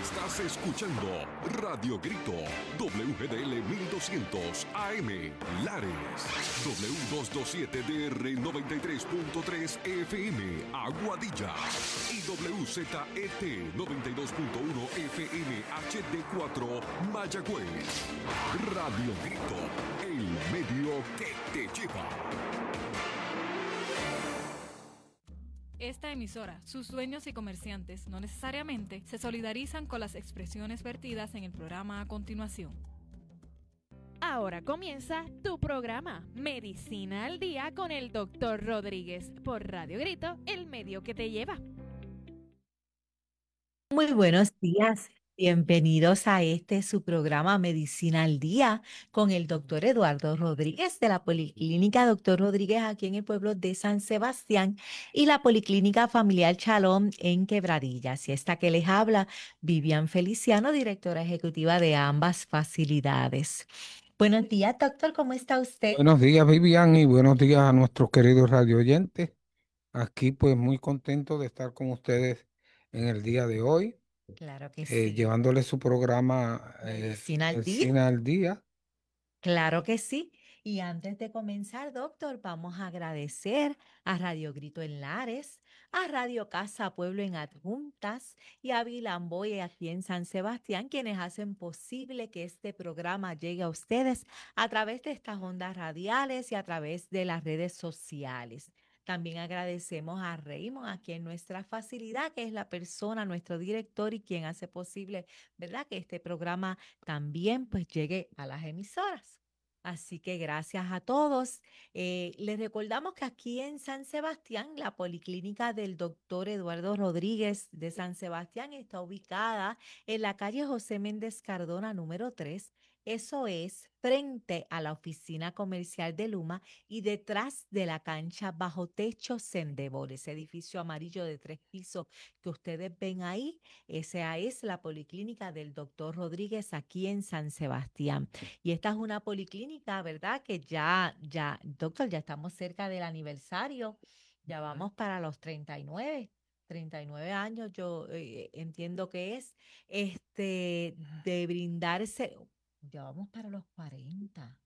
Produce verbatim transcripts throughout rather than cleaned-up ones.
Estás escuchando Radio Grito, W G D L mil doscientos A M, Lares, W doscientos veintisiete D R noventa y tres punto tres F M, Aguadilla, y W Z E T noventa y dos punto uno F M H D cuatro, Mayagüez. Radio Grito, el medio que te lleva. Esta emisora, sus dueños y comerciantes no necesariamente se solidarizan con las expresiones vertidas en el programa a continuación. Ahora comienza tu programa Medicina al Día con el doctor Rodríguez por Radio Grito, el medio que te lleva. Muy buenos días. Bienvenidos a este su programa Medicina al Día con el doctor Eduardo Rodríguez de la Policlínica Doctor Rodríguez aquí en el pueblo de San Sebastián y la Policlínica Familiar Shalom en Quebradillas. Y esta que les habla, Vivian Feliciano, directora ejecutiva de ambas facilidades. Buenos días, doctor, ¿cómo está usted? Buenos días, Vivian, y buenos días a nuestros queridos radio oyentes. Aquí pues muy contento de estar con ustedes en el día de hoy. Claro que eh, sí. Llevándoles su programa eh, Medicina al Día. Medicina al Día. Claro que sí. Y antes de comenzar, doctor, vamos a agradecer a Radio Grito en Lares, a Radio Casa Pueblo en Adjuntas y a Vilamboy aquí en San Sebastián, quienes hacen posible que este programa llegue a ustedes a través de estas ondas radiales y a través de las redes sociales. También agradecemos a Raymond aquí en nuestra facilidad, que es la persona, nuestro director y quien hace posible, ¿verdad?, que este programa también pues llegue a las emisoras. Así que gracias a todos. Eh, les recordamos que aquí en San Sebastián, la Policlínica del doctor Eduardo Rodríguez de San Sebastián está ubicada en la calle José Méndez Cardona número tres. Eso es frente a la oficina comercial de Luma y detrás de la cancha bajo techo Sendebol, ese edificio amarillo de tres pisos que ustedes ven ahí. Esa es la Policlínica del doctor Rodríguez aquí en San Sebastián. Y esta es una policlínica, ¿verdad? Que ya, ya, doctor, ya estamos cerca del aniversario. Ya vamos para los treinta y nueve, treinta y nueve años, yo eh, entiendo que es, este, de brindarse, ya vamos para los cuarenta,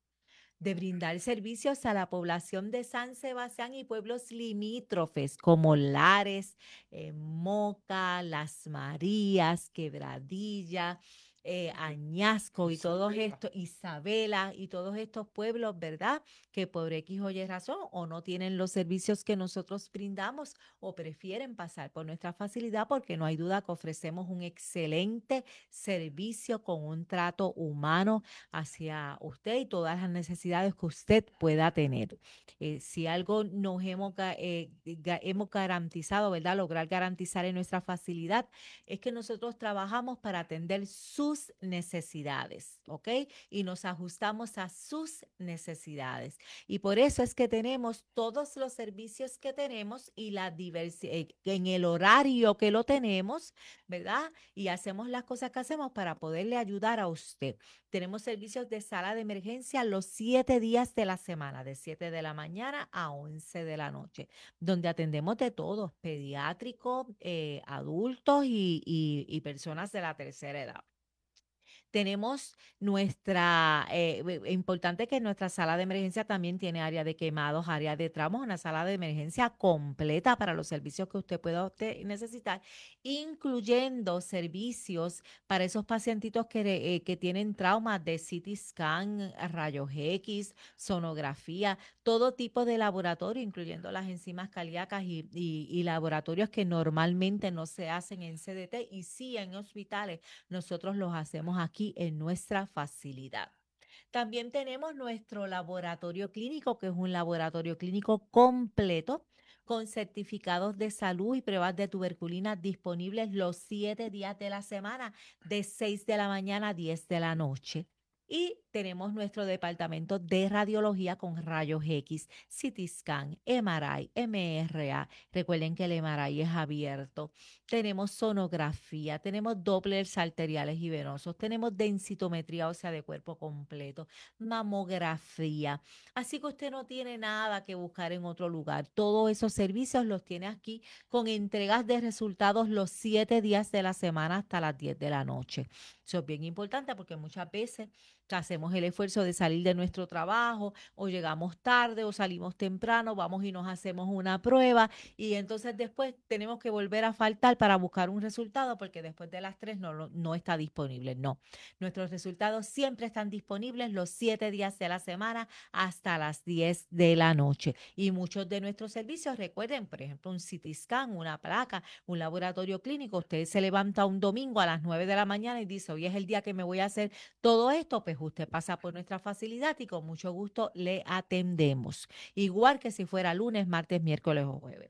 de brindar servicios a la población de San Sebastián y pueblos limítrofes como Lares, eh, Moca, Las Marías, Quebradilla, eh, Añasco y todos Isabela. estos, Isabela y todos estos pueblos, ¿verdad?, que por X o Y razón o no tienen los servicios que nosotros brindamos o prefieren pasar por nuestra facilidad, porque no hay duda que ofrecemos un excelente servicio con un trato humano hacia usted y todas las necesidades que usted pueda tener. Eh, si algo nos hemos, ga- eh, ga- hemos garantizado, ¿verdad? Lograr garantizar en nuestra facilidad es que nosotros trabajamos para atender sus necesidades, ¿ok? Y nos ajustamos a sus necesidades. Y por eso es que tenemos todos los servicios que tenemos y la diversidad en el horario que lo tenemos, ¿verdad? Y hacemos las cosas que hacemos para poderle ayudar a usted. Tenemos servicios de sala de emergencia los siete días de la semana, de siete de la mañana a once de la noche, donde atendemos de todos, pediátricos, eh, adultos y, y- y personas de la tercera edad. Tenemos nuestra, eh, eh, importante que nuestra sala de emergencia también tiene área de quemados, área de tramos, una sala de emergencia completa para los servicios que usted pueda usted necesitar, incluyendo servicios para esos pacientitos que, eh, que tienen traumas de C T scan, rayos X, sonografía, todo tipo de laboratorio, incluyendo las enzimas cardíacas y, y- y laboratorios que normalmente no se hacen en C D T y sí en hospitales. Nosotros los hacemos aquí en nuestra facilidad. También tenemos nuestro laboratorio clínico, que es un laboratorio clínico completo con certificados de salud y pruebas de tuberculina disponibles los siete días de la semana, de seis de la mañana a diez de la noche. Y tenemos nuestro departamento de radiología con rayos X, C T scan, M R I, M R A. Recuerden que el M R I es abierto. Tenemos sonografía, tenemos Dopplers arteriales y venosos, tenemos densitometría ósea de cuerpo completo, mamografía. Así que usted no tiene nada que buscar en otro lugar. Todos esos servicios los tiene aquí con entregas de resultados los siete días de la semana hasta las diez de la noche. Eso es bien importante porque muchas veces hacemos el esfuerzo de salir de nuestro trabajo o llegamos tarde o salimos temprano, vamos y nos hacemos una prueba y entonces después tenemos que volver a faltar para buscar un resultado porque después de las tres no, no está disponible. No, nuestros resultados siempre están disponibles los siete días de la semana hasta las diez de la noche. Y muchos de nuestros servicios, recuerden, por ejemplo, un C T scan, una placa, un laboratorio clínico, usted se levanta un domingo a las nueve de la mañana y dice, hoy es el día que me voy a hacer todo esto, pues usted pasa por nuestra facilidad y con mucho gusto le atendemos. Igual que si fuera lunes, martes, miércoles o jueves.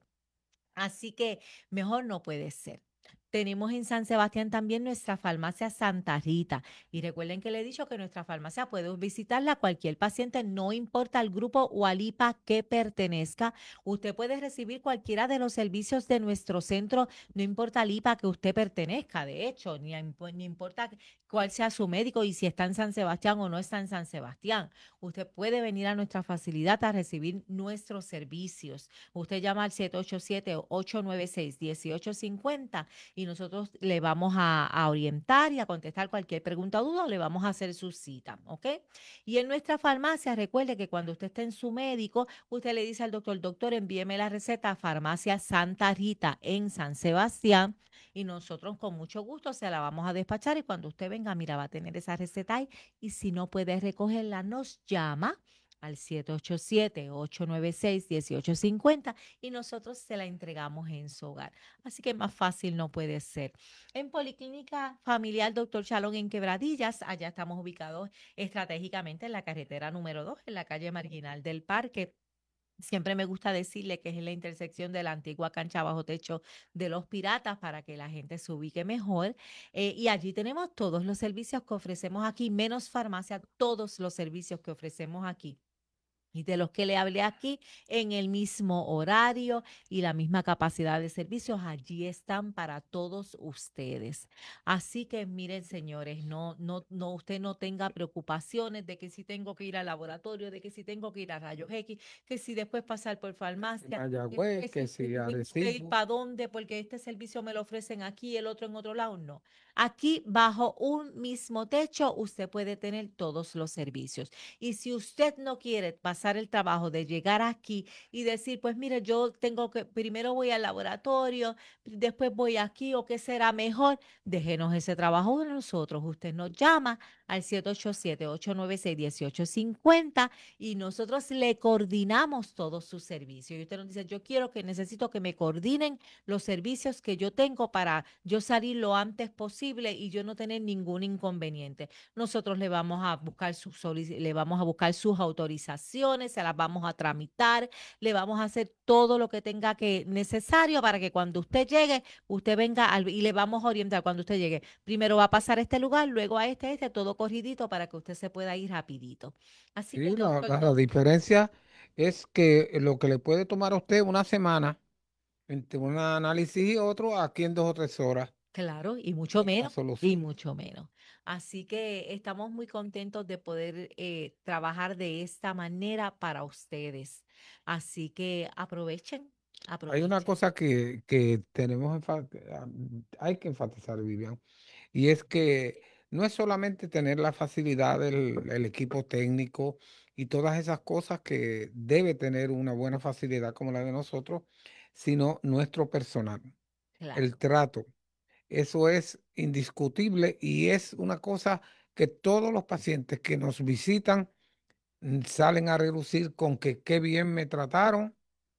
Así que mejor no puede ser. Tenemos en San Sebastián también nuestra farmacia Santa Rita. Y recuerden que le he dicho que nuestra farmacia puede visitarla cualquier paciente, no importa el grupo o al I P A que pertenezca. Usted puede recibir cualquiera de los servicios de nuestro centro, no importa el I P A que usted pertenezca, de hecho, ni, ni importa cuál sea su médico y si está en San Sebastián o no está en San Sebastián. Usted puede venir a nuestra facilidad a recibir nuestros servicios. Usted llama al siete ocho siete, ocho nueve seis, uno ocho cinco cero y nosotros le vamos a, a orientar y a contestar cualquier pregunta o duda o le vamos a hacer su cita, ¿ok? Y en nuestra farmacia, recuerde que cuando usted esté en su médico, usted le dice al doctor, doctor, envíeme la receta a Farmacia Santa Rita en San Sebastián y nosotros con mucho gusto se la vamos a despachar y cuando usted venga, mira, va a tener esa receta ahí y si no puede recogerla, nos llama al siete ocho siete, ocho nueve seis, uno ocho cinco cero y nosotros se la entregamos en su hogar. Así que más fácil no puede ser. En Policlínica Familiar Doctor Chalón en Quebradillas, allá estamos ubicados estratégicamente en la carretera número dos, en la calle Marginal del Parque. Siempre me gusta decirle que es en la intersección de la antigua cancha bajo techo de los Piratas para que la gente se ubique mejor. Eh, y allí tenemos todos los servicios que ofrecemos aquí, menos farmacia, todos los servicios que ofrecemos aquí. Y de los que le hablé aquí, en el mismo horario y la misma capacidad de servicios, allí están para todos ustedes. Así que miren, señores, no, no, no, usted no tenga preocupaciones de que si tengo que ir al laboratorio, de que si tengo que ir a rayos X, que si después pasar por farmacia, Mayagüez, que si si Arecibo. para dónde, porque este servicio me lo ofrecen aquí, el otro en otro lado, no. Aquí, bajo un mismo techo, usted puede tener todos los servicios. Y si usted no quiere pasar el trabajo de llegar aquí y decir, pues mire, yo tengo que, primero voy al laboratorio, después voy aquí o qué será mejor, déjenos ese trabajo a nosotros. Usted nos llama al siete ocho siete, ocho nueve seis, uno ocho cinco cero y nosotros le coordinamos todos sus servicios. Y usted nos dice, yo quiero que necesito que me coordinen los servicios que yo tengo para yo salir lo antes posible y yo no tener ningún inconveniente. Nosotros le vamos a buscar sus le vamos a buscar sus autorizaciones, se las vamos a tramitar, le vamos a hacer todo lo que tenga que necesario para que cuando usted llegue, usted venga al, y le vamos a orientar cuando usted llegue. Primero va a pasar a este lugar, luego a este, este, todo corridito para que usted se pueda ir rapidito. Así que, Sí, la, doctor, la- la diferencia es que lo que le puede tomar a usted una semana entre un análisis y otro, aquí en dos o tres horas, claro, y mucho la menos, y solución. mucho menos. Así que estamos muy contentos de poder eh, trabajar de esta manera para ustedes. Así que aprovechen, Hay una aprovechen. cosa que, que tenemos, enfa- ah, hay que enfatizar, Vivian, y es que no es solamente tener la facilidad del el equipo técnico y todas esas cosas que debe tener una buena facilidad como la de nosotros, sino nuestro personal, Claro, el trato. Eso es indiscutible y es una cosa que todos los pacientes que nos visitan mm, salen a relucir con que qué bien me trataron,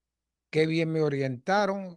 qué bien me orientaron.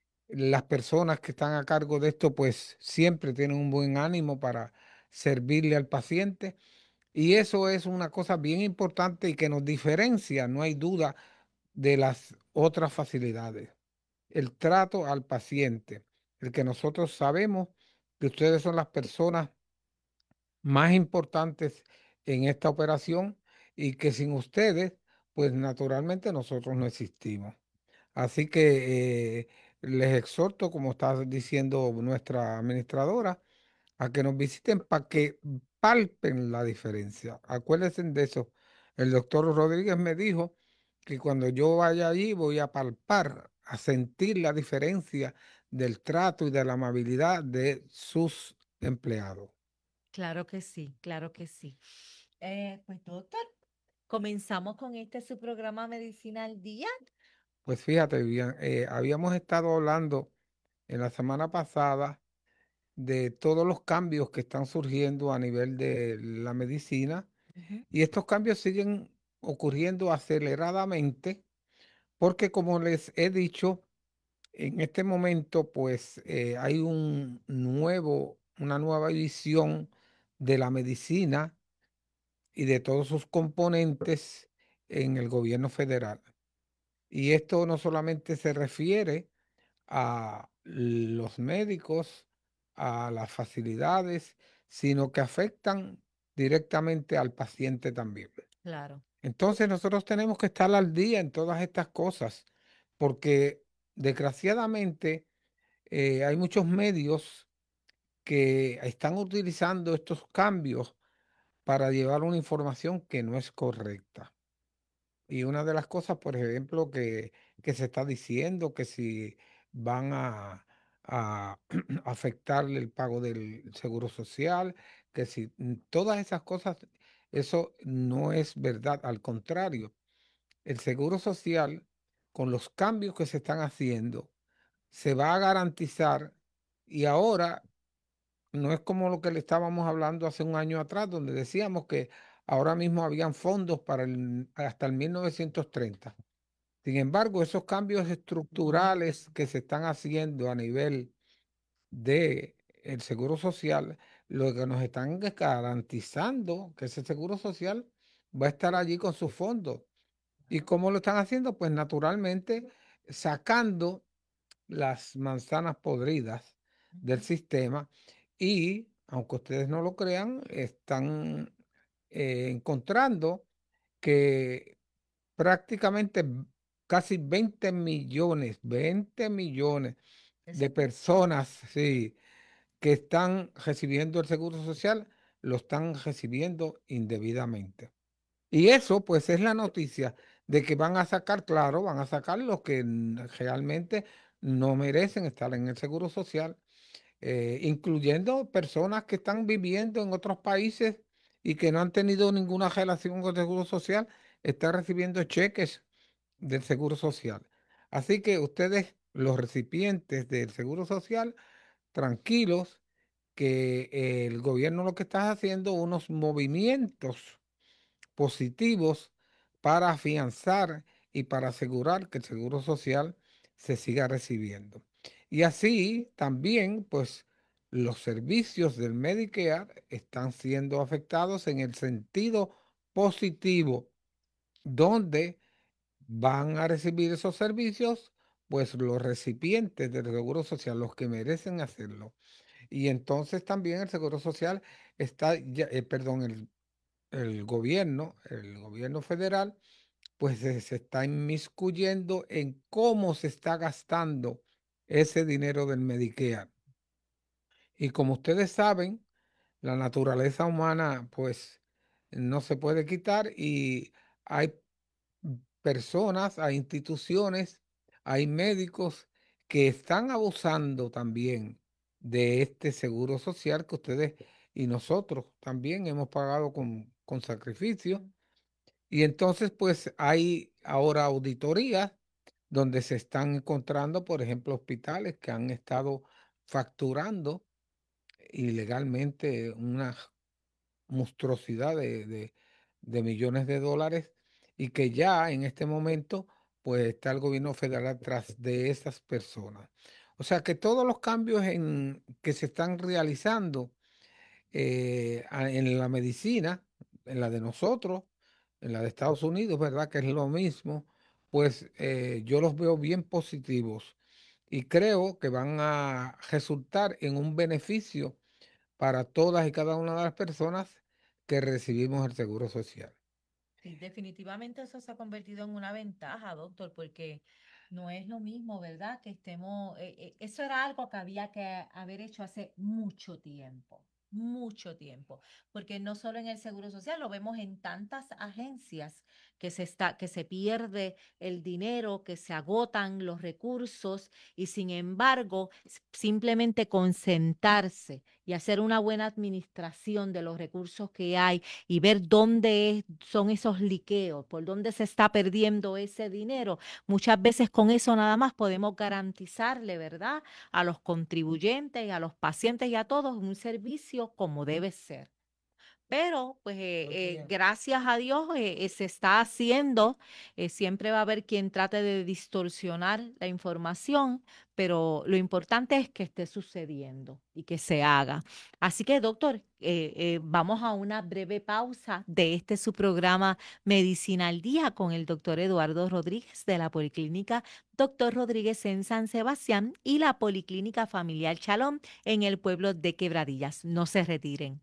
Las personas que están a cargo de esto pues siempre tienen un buen ánimo para servirle al paciente y eso es una cosa bien importante y que nos diferencia, no hay duda, de las otras facilidades. El trato al paciente, el que nosotros sabemos que ustedes son las personas más importantes en esta operación y que sin ustedes, pues naturalmente nosotros no existimos. Así que eh, les exhorto, como está diciendo nuestra administradora, a que nos visiten para que palpen la diferencia. Acuérdense de eso. El doctor Rodríguez me dijo que cuando yo vaya allí voy a palpar, a sentir la diferencia del trato y de la amabilidad de sus empleados. Claro que sí, claro que sí. Eh, pues doctor, comenzamos con este su programa Medicina al Día. Pues fíjate, Vivian, eh, habíamos estado hablando en la semana pasada de todos los cambios que están surgiendo a nivel de la medicina Ujú, y estos cambios siguen ocurriendo aceleradamente porque como les he dicho, en este momento pues eh, hay un nuevo, una nueva visión de la medicina y de todos sus componentes en el gobierno federal. Y esto no solamente se refiere a los médicos, a las facilidades, sino que afectan directamente al paciente también. claro. Entonces nosotros tenemos que estar al día en todas estas cosas, porque desgraciadamente eh, hay muchos medios que están utilizando estos cambios para llevar una información que no es correcta. Y una de las cosas, por ejemplo, que, que se está diciendo que si van a, a afectarle el pago del seguro social, que si mm, todas esas cosas, eso no es verdad. Al contrario, el seguro social, con los cambios que se están haciendo, se va a garantizar y ahora no es como lo que le estábamos hablando hace un año atrás, donde decíamos que ahora mismo habían fondos para el, hasta el mil novecientos treinta. Sin embargo, esos cambios estructurales que se están haciendo a nivel de el seguro social, lo que nos están es garantizando que ese seguro social va a estar allí con sus fondos. ¿Y cómo lo están haciendo? Pues naturalmente sacando las manzanas podridas del Ujú, sistema y, aunque ustedes no lo crean, están eh, encontrando que prácticamente casi veinte millones, veinte millones eso de es demasiado. personas, sí, que están recibiendo el seguro social, lo están recibiendo indebidamente. Y eso, pues, es la noticia de que van a sacar, claro, van a sacar los que n- realmente no merecen estar en el seguro social, eh, incluyendo personas que están viviendo en otros países y que no han tenido ninguna relación con el seguro social, están recibiendo cheques del seguro social. Así que ustedes, los recipientes del seguro social, tranquilos, que eh, el gobierno lo que está haciendo unos movimientos positivos para afianzar y para asegurar que el seguro social se siga recibiendo. Y así también, pues, los servicios del Medicare están siendo afectados en el sentido positivo, donde van a recibir esos servicios, pues los recipientes del seguro social, los que merecen hacerlo. Y entonces también el seguro social está, ya- eh, perdón, el el gobierno, el gobierno federal, pues se, se está inmiscuyendo en cómo se está gastando ese dinero del Medicare. Y como ustedes saben, la naturaleza humana, pues, no se puede quitar y hay personas, hay instituciones, hay médicos que están abusando también de este seguro social que ustedes y nosotros también hemos pagado con, con sacrificio. Y entonces, pues hay ahora auditorías donde se están encontrando, por ejemplo, hospitales que han estado facturando ilegalmente una monstruosidad de, de- de millones de dólares y que ya en este momento, pues está el gobierno federal tras de esas personas. O sea que todos los cambios en, que se están realizando eh, a- en la medicina, en la de nosotros, en la de Estados Unidos, ¿verdad? Que es lo mismo, pues eh, yo los veo bien positivos y creo que van a resultar en un beneficio para todas y cada una de las personas que recibimos el Seguro Social. Sí, definitivamente eso se ha convertido en una ventaja, doctor, porque no es lo mismo, ¿verdad? Que estemos, eh, eh, eso era algo que había que haber hecho hace mucho tiempo, mucho tiempo, porque no solo en el Seguro Social, lo vemos en tantas agencias que se está, que se pierde el dinero, que se agotan los recursos y sin embargo, s- simplemente concentrarse y hacer una buena administración de los recursos que hay y ver dónde es- son esos liqueos, por dónde se está perdiendo ese dinero. Muchas veces con eso nada más podemos garantizarle, ¿verdad?, a los contribuyentes y a los pacientes y a todos un servicio como debe ser. Pero, pues, eh, Muy eh, bien. gracias a Dios eh, eh, se está haciendo. Eh, siempre va a haber quien trate de distorsionar la información, pero lo importante es que esté sucediendo y que se haga. Así que, doctor, eh, eh, vamos a una breve pausa de este su programa Medicina al Día con el doctor Eduardo Rodríguez de la Policlínica Doctor Rodríguez en San Sebastián y la Policlínica Familiar Chalón en el pueblo de Quebradillas. No se retiren.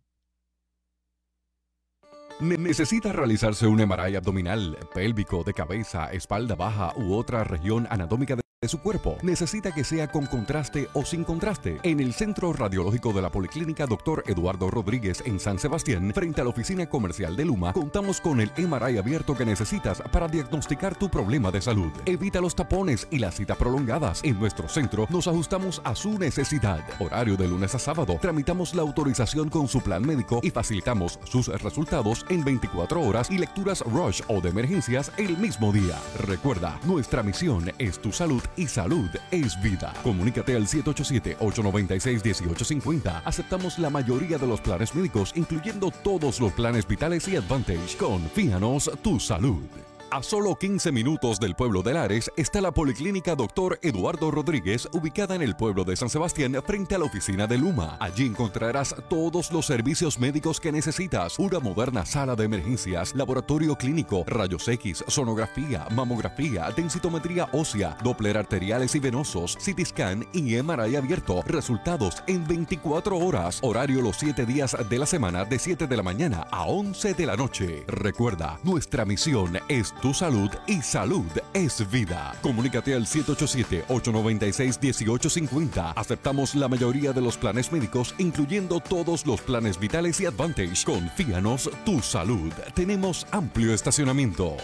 Ne- Necesita realizarse un M R I abdominal, pélvico, de cabeza, espalda baja u otra región anatómica de de su cuerpo. Necesita que sea con contraste o sin contraste. En el Centro Radiológico de la Policlínica Doctor Eduardo Rodríguez en San Sebastián, frente a la oficina comercial de Luma, contamos con el M R I abierto que necesitas para diagnosticar tu problema de salud. Evita los tapones y las citas prolongadas. En nuestro centro nos ajustamos a su necesidad. Horario de lunes a sábado. Tramitamos la autorización con su plan médico y facilitamos sus resultados en veinticuatro horas y lecturas rush o de emergencias el mismo día. Recuerda, nuestra misión es tu salud y salud es vida. Comunícate al siete ocho siete, ocho nueve seis, uno ocho cinco cero. Aceptamos la mayoría de los planes médicos, incluyendo todos los planes vitales y Advantage. Confíanos tu salud. A solo quince minutos del pueblo de Lares está la Policlínica Doctor Eduardo Rodríguez, ubicada en el pueblo de San Sebastián, frente a la oficina de Luma. Allí encontrarás todos los servicios médicos que necesitas: una moderna sala de emergencias, laboratorio clínico, rayos X, sonografía, mamografía, densitometría ósea, Doppler arteriales y venosos, C T scan y M R I abierto. Resultados en veinticuatro horas. Horario los siete días de la semana, de siete de la mañana a once de la noche. Recuerda, nuestra misión es tu salud y salud es vida. Comunícate al siete ocho siete, ocho nueve seis, uno ocho cinco cero. Aceptamos la mayoría de los planes médicos, incluyendo todos los planes vitales y Advantage. Confíanos tu salud. Tenemos amplio estacionamiento.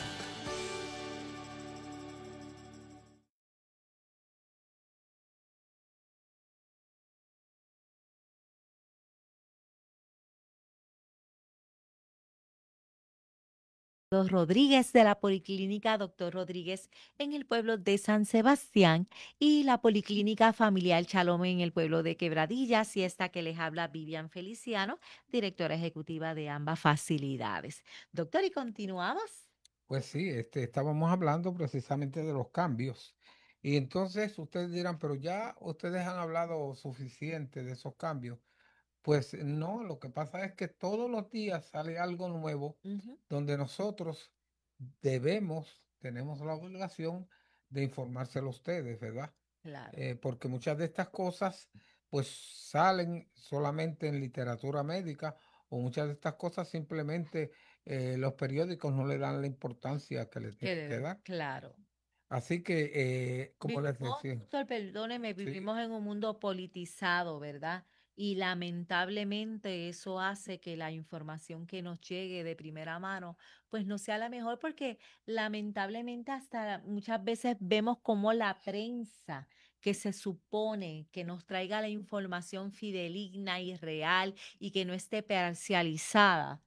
Rodríguez de la Policlínica Doctor Rodríguez en el pueblo de San Sebastián y la Policlínica Familiar Chalome en el pueblo de Quebradillas, y esta que les habla Vivian Feliciano, directora ejecutiva de ambas facilidades. Doctor, y continuamos. Pues sí, este, estábamos hablando precisamente de los cambios. Y entonces ustedes dirán, pero ya ustedes han hablado suficiente de esos cambios. Pues no, lo que pasa es que todos los días sale algo nuevo Ujú, donde nosotros debemos, tenemos la obligación de informárselo a ustedes, ¿verdad? claro. Eh, porque muchas de estas cosas pues salen solamente en literatura médica, o muchas de estas cosas simplemente eh, los periódicos no le dan la importancia que le Que tienen que debe- dar. claro. Así que, eh, como les Vivimos, decía, doctor, perdóneme, sí, vivimos en un mundo politizado, ¿verdad? Y lamentablemente eso hace que la información que nos llegue de primera mano, pues no sea la mejor, porque lamentablemente hasta muchas veces vemos como la prensa que se supone que nos traiga la información fidedigna y real y que no esté parcializada,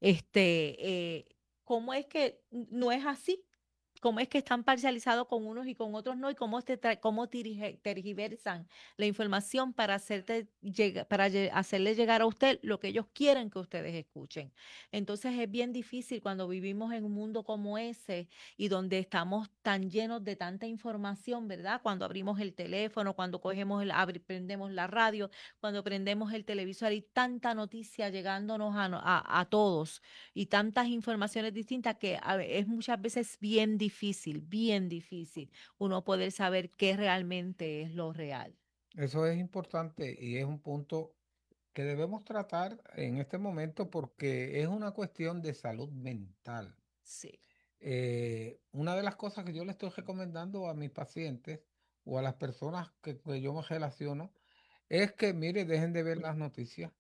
este, eh, ¿cómo es que no es así? ¿Cómo es que están parcializados con unos y con otros no? ¿Y cómo, te tra- cómo dirige- tergiversan la información para, hacerte llega- para lle- hacerle llegar a usted lo que ellos quieren que ustedes escuchen? Entonces es bien difícil cuando vivimos en un mundo como ese y donde estamos tan llenos de tanta información, ¿verdad? Cuando abrimos el teléfono, cuando cogemos el, abri- prendemos la radio, cuando prendemos el televisor, hay tanta noticia llegándonos a, no- a a todos y tantas informaciones distintas que a ve- es muchas veces bien difícil, bien difícil uno poder saber qué realmente es lo real. eso es importante y es un punto que debemos tratar en este momento porque es una cuestión de salud mental. Sí. Eh, una de las cosas que yo le estoy recomendando a mis pacientes o a las personas que, que yo me relaciono es que, mire, dejen de ver las noticias.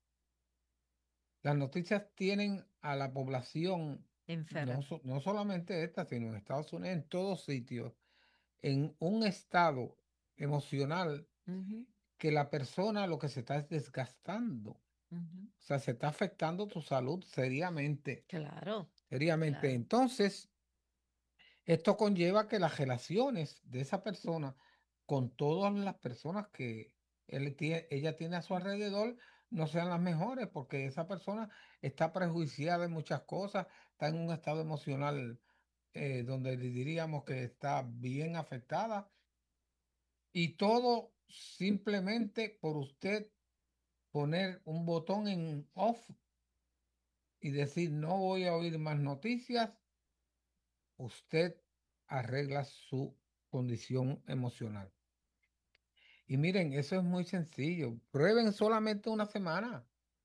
Las noticias tienen a la población, no, Enfermo. so- no solamente esta, sino en Estados Unidos, en todos sitios, en un estado emocional Ujú, que la persona lo que se está es desgastando. ujú. O sea, se está afectando tu salud seriamente, Claro, seriamente. claro. Entonces, esto conlleva que las relaciones de esa persona con todas las personas que él tie- ella tiene a su alrededor no sean las mejores, porque esa persona está prejuiciada en muchas cosas, está en un estado emocional eh, donde le diríamos que está bien afectada y todo simplemente por usted poner un botón en off y decir no voy a oír más noticias, usted arregla su condición emocional. Y miren, eso es muy sencillo. Prueben solamente una semana.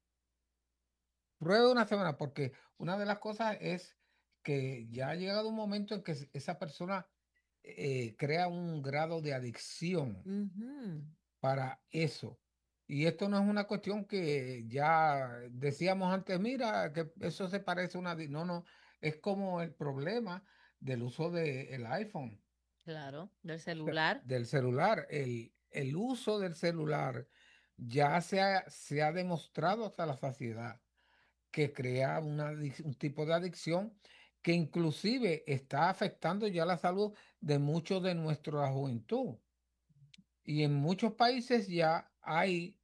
Prueben una semana, porque una de las cosas es que ya ha llegado un momento en que s- esa persona eh, crea un grado de adicción Ujú. para eso. Y esto no es una cuestión que ya decíamos antes, mira, que eso se parece a una... adic-". No, no, es como el problema del uso del iPhone. Claro, del Sea, celular. del celular. El, el uso del celular ya se ha, se ha demostrado hasta la saciedad que crea una, adic- un tipo de adicción que inclusive está afectando ya la salud de muchos de nuestra juventud. Y en muchos países ya hay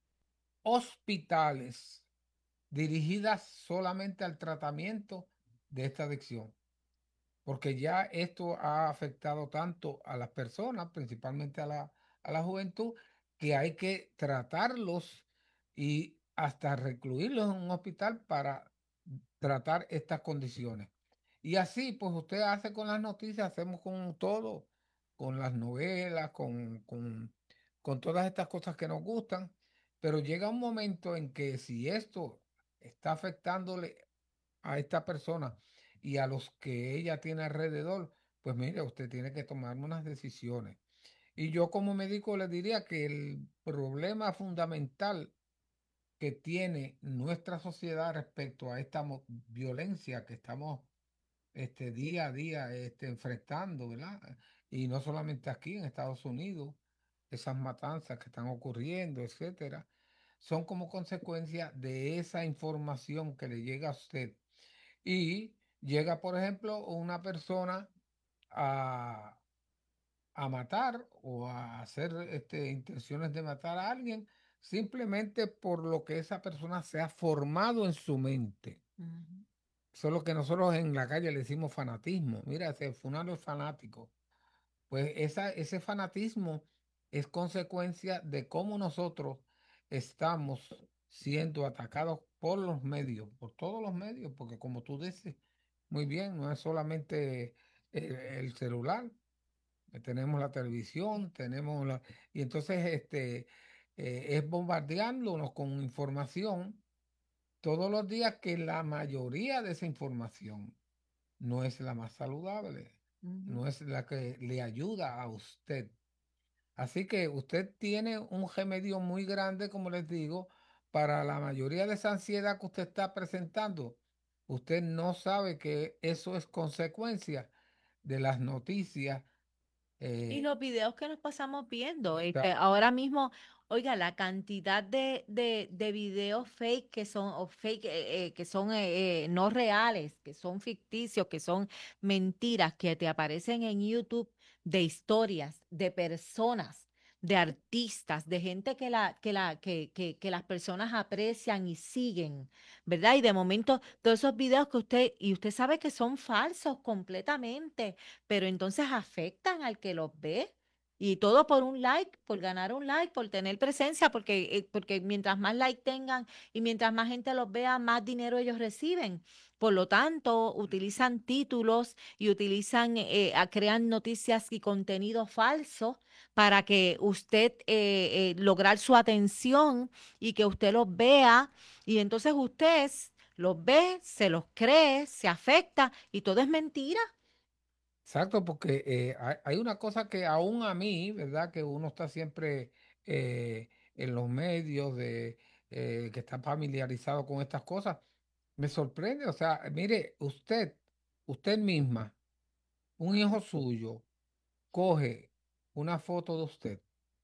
hospitales dirigidas solamente al tratamiento de esta adicción, porque ya esto ha afectado tanto a las personas, principalmente a la, a la juventud, que hay que tratarlos y hasta recluirlos en un hospital para tratar estas condiciones. Y así, pues usted hace con las noticias, hacemos con todo, con las novelas, con, con, con todas estas cosas que nos gustan, pero llega un momento en que si esto está afectándole a esta persona y a los que ella tiene alrededor, pues mire, usted tiene que tomar unas decisiones. Y yo como médico le diría que el problema fundamental que tiene nuestra sociedad respecto a esta mo- violencia que estamos este, día a día este, enfrentando, ¿verdad? Y no solamente aquí en Estados Unidos, esas matanzas que están ocurriendo, etcétera, son como consecuencia de esa información que le llega a usted y llega, por ejemplo, una persona a, a matar o a hacer este, intenciones de matar a alguien simplemente por lo que esa persona se ha formado en su mente. Ujú. Eso es lo que nosotros en la calle le decimos fanatismo. Mira, ese fulano es fanático. Pues esa, ese fanatismo es consecuencia de cómo nosotros estamos siendo atacados por los medios, por todos los medios, porque como tú dices, muy bien, no es solamente el, el celular, eh, tenemos la televisión, tenemos la... Y entonces este, eh, es bombardeándonos con información todos los días que la mayoría de esa información no es la más saludable, Ujú. no es la que le ayuda a usted. Así que usted tiene un remedio muy grande, como les digo, para la mayoría de esa ansiedad que usted está presentando. Usted no sabe que eso es consecuencia de las noticias. Y eh, los videos que nos pasamos viendo, ta- este, ahora mismo, oiga, la cantidad de, de, de videos fake que son, o fake, eh, eh, que son eh, eh, no reales, que son ficticios, que son mentiras, que te aparecen en YouTube de historias, de personas, de artistas, de gente que, la, que, la, que, que, que las personas aprecian y siguen, ¿verdad? Y de momento, todos esos videos que usted, y usted sabe que son falsos completamente, pero entonces afectan al que los ve. Y todo por un like, por ganar un like, por tener presencia, porque, eh, porque mientras más like tengan y mientras más gente los vea, más dinero ellos reciben. Por lo tanto, utilizan títulos y utilizan, eh, a- crean noticias y contenido falso para que usted eh, eh, lograr su atención y que usted los vea. Y entonces usted s- los ve, se los cree, se afecta y todo es mentira. Exacto, porque eh, hay, hay una cosa que aún a mí, ¿verdad? Que uno está siempre eh, en los medios, de eh, que está familiarizado con estas cosas, me sorprende. O sea, mire, usted, usted misma, un hijo suyo, coge una foto de usted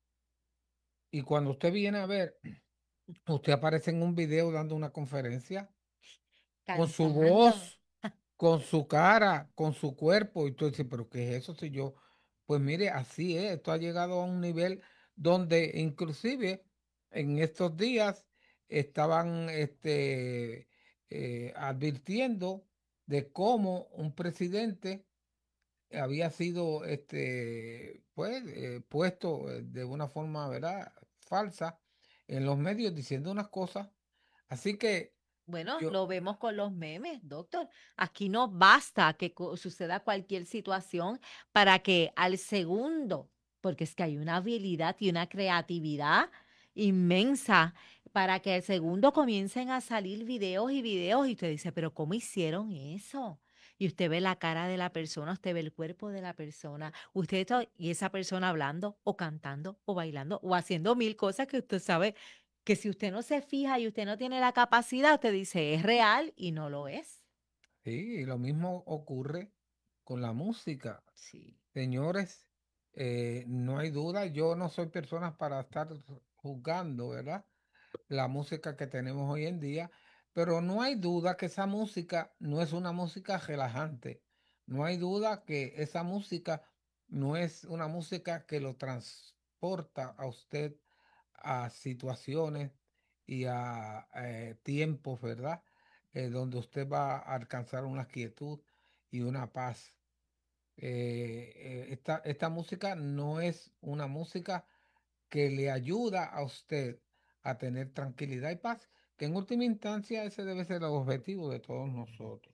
y cuando usted viene a ver, usted aparece en un video dando una conferencia con su Cantando. voz, con su cara, con su cuerpo, y tú dices, pero ¿qué es eso? Si yo, pues mire, así es, esto ha llegado a un nivel donde inclusive en estos días estaban este, eh, advirtiendo de cómo un presidente había sido este, pues, eh, puesto eh, de una forma, ¿verdad?, falsa en los medios diciendo unas cosas. Así que Bueno, yo, lo vemos con los memes, doctor. Aquí no basta que co- suceda cualquier situación para que al segundo, porque es que hay una habilidad y una creatividad inmensa, para que al segundo comiencen a salir videos y videos y usted dice, pero ¿cómo hicieron eso? Y usted ve la cara de la persona, usted ve el cuerpo de la persona, usted está- y esa persona hablando o cantando o bailando o haciendo mil cosas que usted sabe que si usted no se fija y usted no tiene la capacidad, usted dice, es real y no lo es. sí, y lo mismo ocurre con la música. Sí. Señores, eh, no hay duda, yo no soy persona para estar juzgando, ¿verdad? La música que tenemos hoy en día, pero no hay duda que esa música no es una música relajante. No hay duda que esa música no es una música que lo transporta a usted a situaciones y a eh, tiempos, ¿verdad? Eh, donde usted va a alcanzar una quietud y una paz. Eh, eh, esta, esta música no es una música que le ayuda a usted a tener tranquilidad y paz, que en última instancia ese debe ser el objetivo de todos nosotros.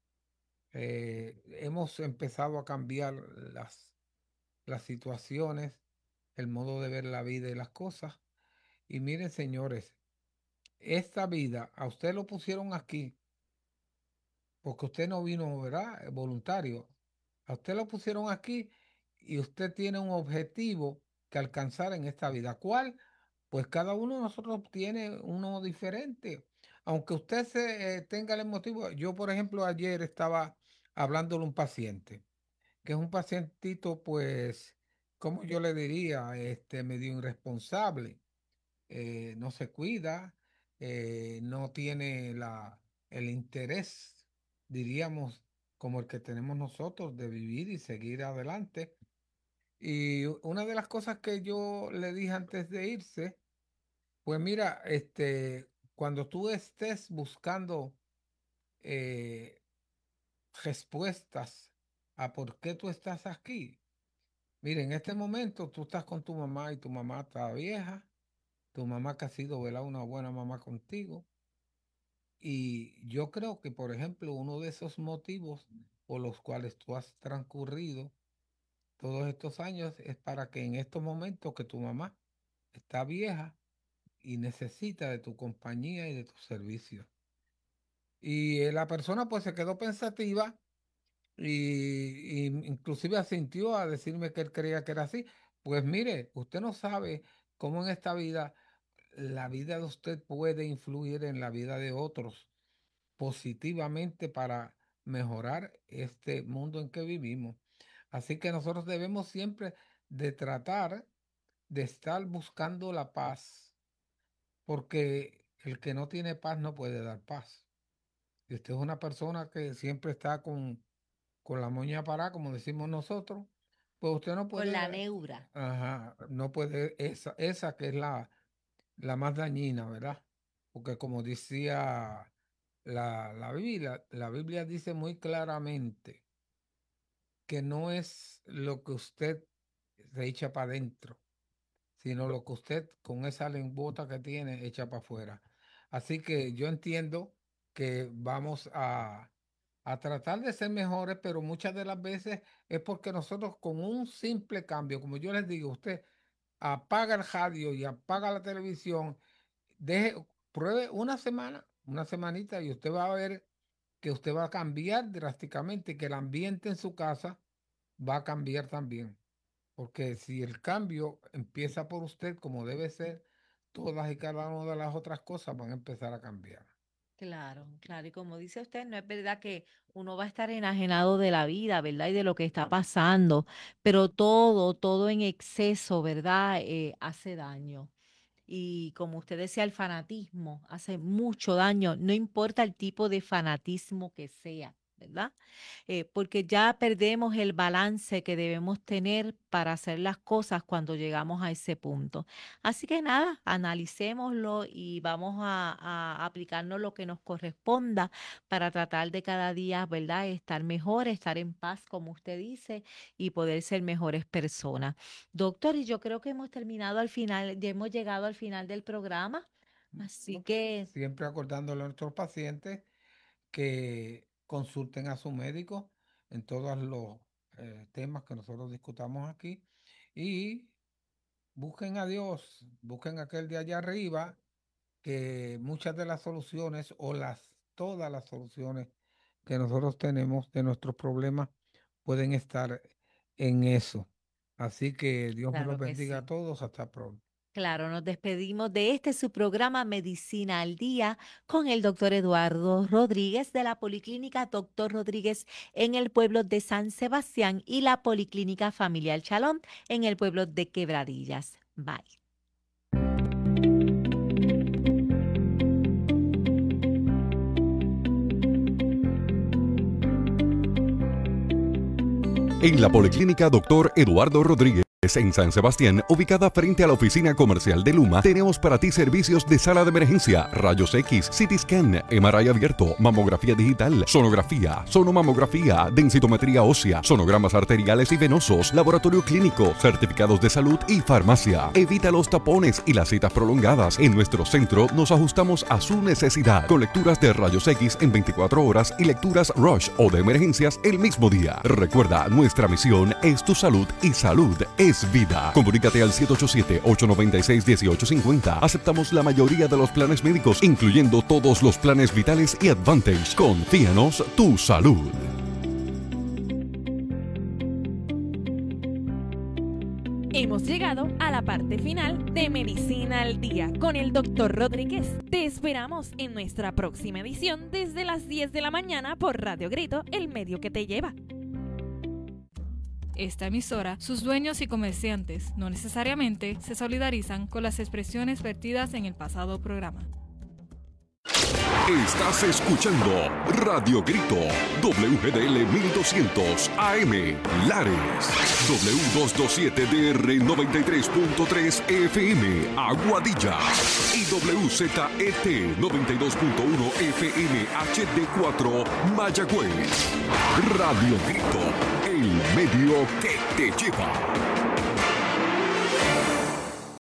Eh, hemos empezado a cambiar las, las situaciones, el modo de ver la vida y las cosas. Y miren, señores, esta vida a usted lo pusieron aquí porque usted no vino, ¿verdad? Voluntario. A usted lo pusieron aquí y usted tiene un objetivo que alcanzar en esta vida. ¿Cuál? Pues cada uno de nosotros tiene uno diferente. Aunque usted se, eh, tenga el motivo, yo por ejemplo ayer estaba hablándole a un paciente, que es un pacientito, pues, como yo le diría, este, medio irresponsable, eh, no se cuida, eh, no tiene la, el interés, diríamos, como el que tenemos nosotros de vivir y seguir adelante. Y una de las cosas que yo le dije antes de irse, pues mira, este, cuando tú estés buscando eh, respuestas a por qué tú estás aquí, mira, en este momento tú estás con tu mamá y tu mamá está vieja, tu mamá que ha sido, ¿verdad?, una buena mamá contigo. Y yo creo que, por ejemplo, uno de esos motivos por los cuales tú has transcurrido todos estos años es para que en estos momentos que tu mamá está vieja y necesita de tu compañía y de tu servicio. Y eh, la persona pues se quedó pensativa y, y inclusive asintió a decirme que él creía que era así. Pues mire, usted no sabe cómo en esta vida la vida de usted puede influir en la vida de otros positivamente para mejorar este mundo en que vivimos. Así que nosotros debemos siempre de tratar de estar buscando la paz, porque el que no tiene paz no puede dar paz. Si usted es una persona que siempre está con, con la moña parada, como decimos nosotros, pues usted no Con la puede, neura. ajá, no puede, esa, esa que es la, la más dañina, ¿verdad? Porque como decía la, la Biblia, la Biblia dice muy claramente que no es lo que usted se echa para adentro, sino lo que usted con esa lengüota que tiene echa para afuera. Así que yo entiendo que vamos a, a tratar de ser mejores, pero muchas de las veces es porque nosotros con un simple cambio, como yo les digo, usted apaga el radio y apaga la televisión, deje, pruebe una semana, una semanita y usted va a ver que usted va a cambiar drásticamente, que el ambiente en su casa va a cambiar también. Porque si el cambio empieza por usted como debe ser, todas y cada una de las otras cosas van a empezar a cambiar. Claro, claro. Y como dice usted, no es verdad que uno va a estar enajenado de la vida, ¿verdad? Y de lo que está pasando, pero todo, todo en exceso, ¿verdad? Eh, hace daño. Y como usted decía, el fanatismo hace mucho daño, no importa el tipo de fanatismo que sea, ¿verdad? Eh, porque ya perdemos el balance que debemos tener para hacer las cosas cuando llegamos a ese punto. Así que nada, analicémoslo y vamos a, a aplicarnos lo que nos corresponda para tratar de cada día, ¿verdad? Estar mejor, estar en paz, como usted dice, y poder ser mejores personas. Doctor, y yo creo que hemos terminado al final, ya hemos llegado al final del programa, así ¿No? que Siempre acordándole a nuestros pacientes que consulten a su médico en todos los eh, temas que nosotros discutamos aquí y busquen a Dios, busquen a aquel de allá arriba, que muchas de las soluciones o las todas las soluciones que nosotros tenemos de nuestros problemas pueden estar en eso. Así que Dios me los claro que bendiga a sí. todos. Hasta pronto. Claro, nos despedimos de este su programa Medicina al Día con el doctor Eduardo Rodríguez de la Policlínica Doctor Rodríguez en el pueblo de San Sebastián y la Policlínica Familiar Chalón en el pueblo de Quebradillas. Bye. En la Policlínica Doctor Eduardo Rodríguez en San Sebastián, ubicada frente a la oficina comercial de Luma, tenemos para ti servicios de sala de emergencia, rayos X, C T scan, M R I abierto, mamografía digital, sonografía, sonomamografía, densitometría ósea, sonogramas arteriales y venosos, laboratorio clínico, certificados de salud y farmacia. Evita los tapones y las citas prolongadas. En nuestro centro nos ajustamos a su necesidad, con lecturas de rayos X en veinticuatro horas y lecturas Rush o de emergencias el mismo día. Recuerda, nuestra misión es tu salud y salud es vida. Comunícate al siete ocho siete, ocho nueve seis, uno ocho cinco cero. Aceptamos la mayoría de los planes médicos, incluyendo todos los planes vitales y Advantage. Confíanos tu salud. Hemos llegado a la parte final de Medicina al Día con el doctor Rodríguez. Te esperamos en nuestra próxima edición desde las diez de la mañana por Radio Grito, el medio que te lleva. Esta emisora, sus dueños y comerciantes no necesariamente se solidarizan con las expresiones vertidas en el pasado programa. Estás escuchando Radio Grito, W G D L mil doscientos A M, Lares, W doscientos veintisiete D R noventa y tres punto tres F M, Aguadilla, y W Z E T noventa y dos punto uno F M H D cuatro, Mayagüez. Radio Grito, el medio que te lleva.